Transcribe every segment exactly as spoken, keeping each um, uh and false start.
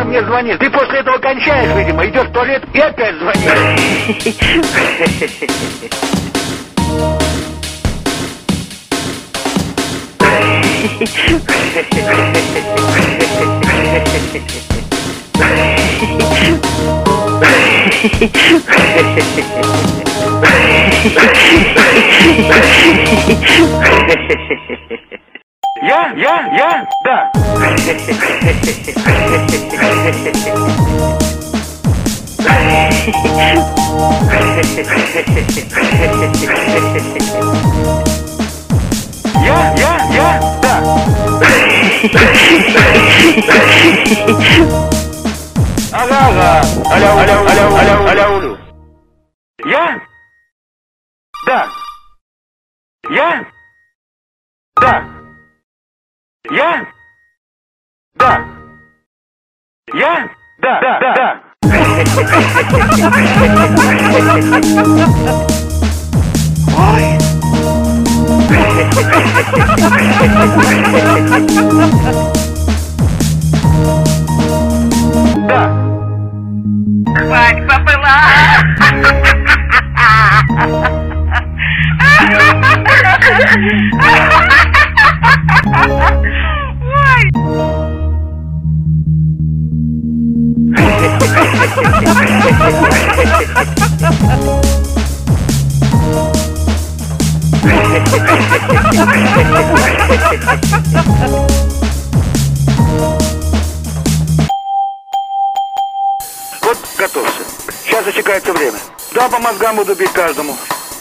постоянно мне звонишь. Ты после этого кончаешь, видимо, идешь в туалет и опять звонишь. Я? Я? Я? Да. Я? Я? Я? Да. Ага, ага. Аля, аля, аля, аля, аля, улю. Я? Да. Я? Да. Я? Да. Я? Да, да, да, да. Ой. Да. Свадьба была. Ой. Вот готовься. Сейчас засекается время. Да, по мозгам буду бить каждому.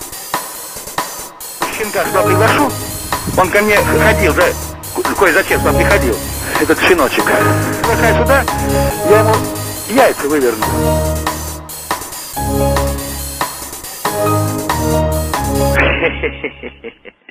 Щенка сюда приглашу. Он ко мне ходил, да, кое-зачем сюда приходил. Этот щеночек. Приглашай сюда, я ему яйца выверну. Хе-хе-хе-хе-хе.